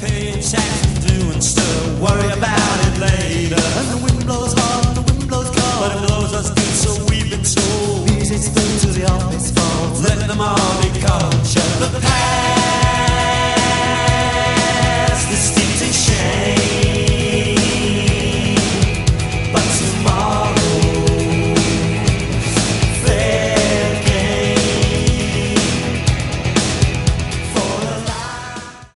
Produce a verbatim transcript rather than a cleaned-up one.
paying tax and doing stuff. Worry about it later. And the wind blows hard and the wind blows cold, but it blows us good, so we've been told. Music's been to the office folks, let them all be culture. The past